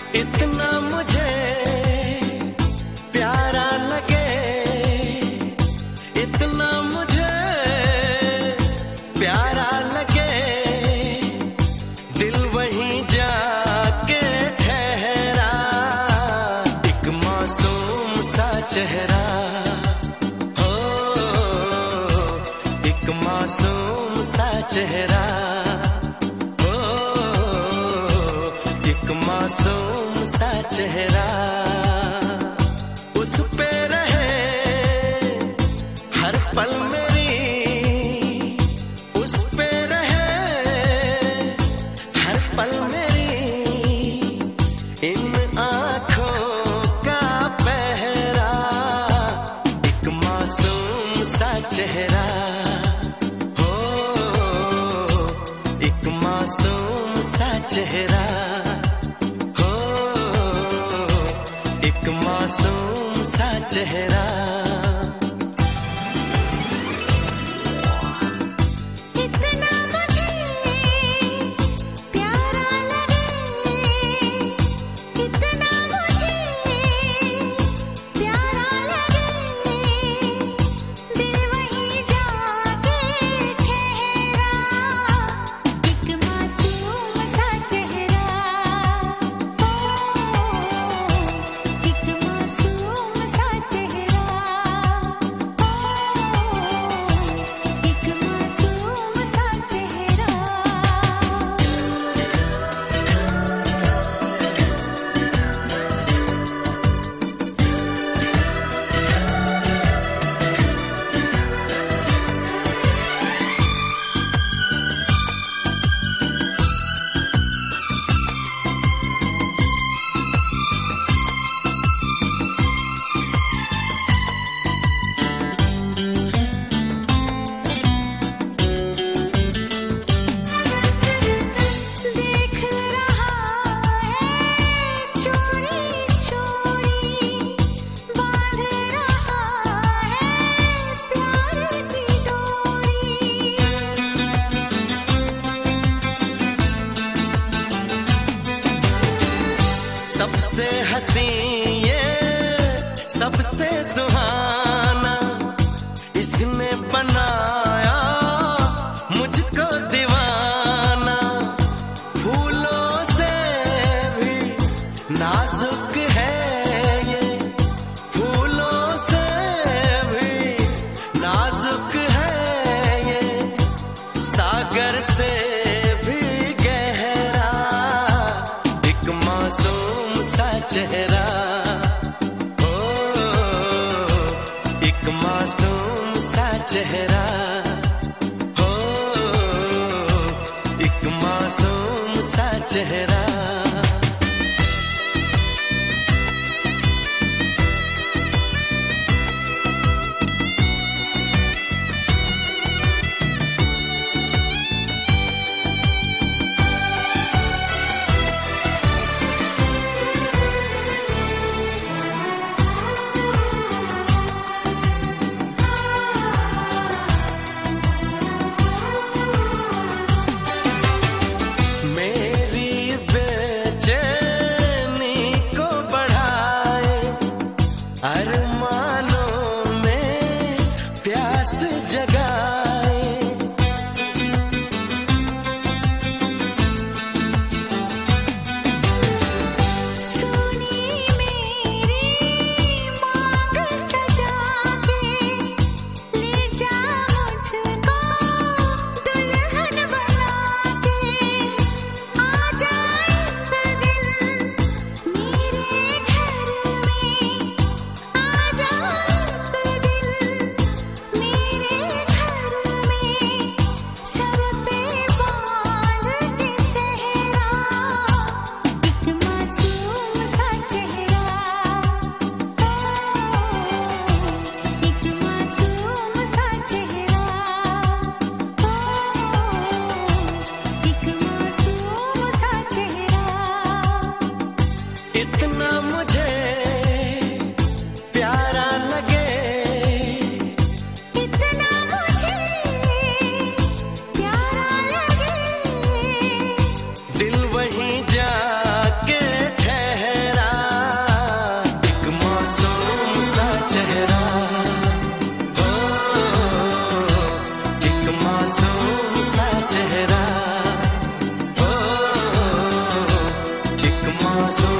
इतना मुझे प्यारा लगे, इतना मुझे प्यारा लगे, दिल वहीं जाके ठहरा। एक मासूम सा चेहरा, हो एक मासूम सा चेहरा, हो एक मासूम सा चेहरा। उस पे रहे हर पल मेरी, उस पे रहे हर पल मेरी, इन आँखों का पहरा। एक मासूम सा चेहरा, हो एक मासूम सा चेहरा, हो एक मासूम सा चेहरा। इतना मुझे प्यारा लगे, इतना मुझे प्यारा लगे, दिल वहीं जाके ठहरा। एक मासूम सा चेहरा, हो एक मासूम सा चेहरा, हो एक मासूम सा चेहरा। देख रहा है चोरी चोरी, बांध रहा है प्यार की डोरी। सबसे हसी ये सबसे सुहाना, इसने बनाया मुझको दीवाना। फूलों से भी नाजुक है ये, फूलों से भी नाजुक है ये, सागर से भी गहरा। एक मासूम सा चेहरा, हो एक मासूम सा चेहरा, हो एक मासूम सा चेहरा। मेरी बेचैनी को बढ़ाए, अरमानों में प्यास जगाए। सुनी मेरी मांग सजा के, ले जा मुझको दुल्हन बना के। आ जाए दिल मेरे घर में, आ जाए दिल मेरे घर में, सर पे बांध के सेहरा। एक मासूम सा चेहरा, हो एक मासूम सा चेहरा, हो एक मासूम सा चेहरा। इतना मुझे प्यारा लगे, इतना मुझे प्यारा लगे, दिल वहीं जाके ठहरा। मासूम